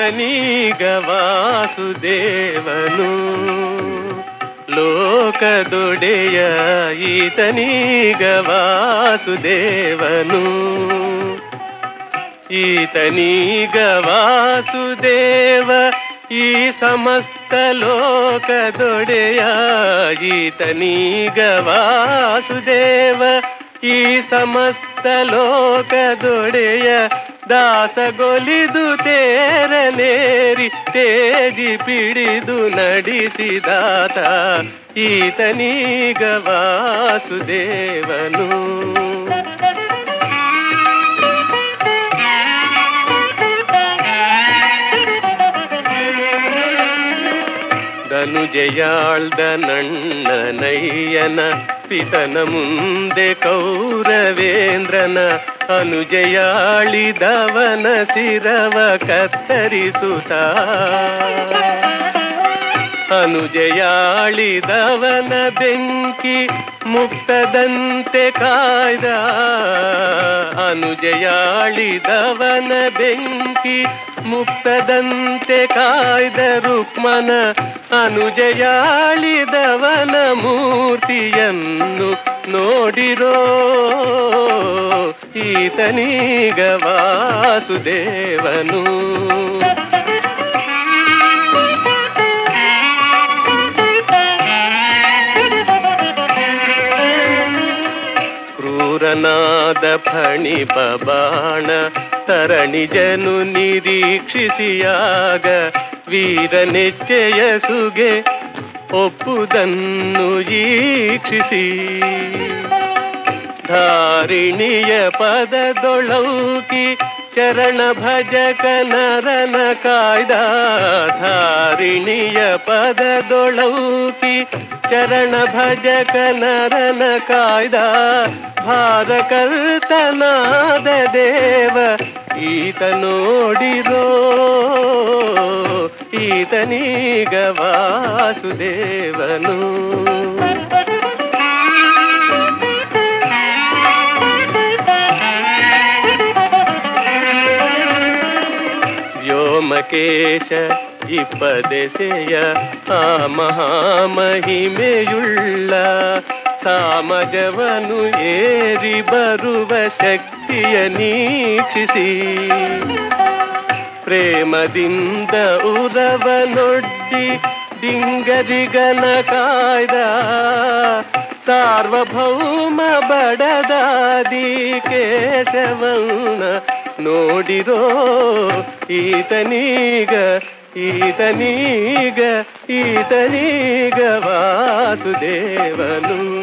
ಈತನೀಗ ವಾಸುದೇವನು ಲೋಕದೊಡೆಯ ಈತನೀಗ ವಾಸುದೇವನು ಈತನೀಗ ವಾಸುದೇವ ಈ ಸಮಸ್ತ ಲೋಕದೊಡೆಯ ಈತನೀಗ ವಾಸುದೇವ ಈ ಸಮಸ್ತ ಲೋಕದೊಡೆಯ ದಾಸಗೊಲಿದು ತೇರನೇರಿ ತೇಜಿ ಪಿಡಿದು ನಡೆಸಿದಾತ ಈತನೀಗ ವಾಸುದೇವನು ಧನುಜಯಾಳ್ದ ನಣ್ಣನಯ್ಯನ ಪಿತನ ಮುಂದೆ ಕೌರವೇಂದ್ರನ ಅನುಜಯಾಳಿದವನ ಶಿರವ ಕತ್ತರಿಸುತ್ತ ಅನುಜಯಾಳಿದವನ ಬೆಂಕಿ ಮುಕ್ತದಂತೆ ಕಾಯ್ದ ಅನುಜಯಾಳಿದವನ ಬೆಂಕಿ ಮುಕ್ತದಂತೆ ಕಾಯ್ದ ರುಕ್ಮನ ಅನುಜಯಾಳಿದವನ ಮೂರ್ತಿಯನ್ನು ನೋಡಿರೋ ಈತನೀಗ ವಾಸುದೇವನು ಕ್ರೂರನಾದ ಫಣಿಪ ಬಾಣ ತರಣಿಜನು ನಿರೀಕ್ಷಿಸಿಯಾಗ ವೀರನೆಚ್ಚೆಯ ಸುಗೆ ಒಪ್ಪುದನ್ನು ಈಕ್ಷಿಸಿ ಧಾರಿಣಿಯ ಪದದೊಳೌಕಿ ಚರಣ ಭಜಕ ನರನ ಕಾಯ್ದ ಧಾರಿಣಿಯ ಪದದೊಳೌಕಿ ಚರಣ ಭಜಕ ನರನ ಕಾಯ್ದ ಭಾರಕರ್ತನಾದ ದೇವ ಈತ ನೋಡಿರೋ ಈತನೀಗ ವಾಸುದೇವನು ವ್ಯೋಮಕೇಶ ಇಪ್ಪದೆಸೆಯ ಆ ಮಹಾಮಹಿಮೆಯುಳ್ಳ ಸಾಮಜವನು ಏರಿ ಬರುವ ಶಕ್ತಿಯ ನೀಕ್ಷಿಸಿ ಪ್ರೇಮದಿಂದ ಉರವನೊಡ್ಡಿ ಡಿಂಗರಿಗನ ಕಾಯ್ದ ಸಾರ್ವಭೌಮ ಬಡದಾದಿ ಕೇಶವನ ನೋಡಿರೋ ಈತನೀಗ ಈತನೀಗ ಈತನೀಗ ವಾಸುದೇವನು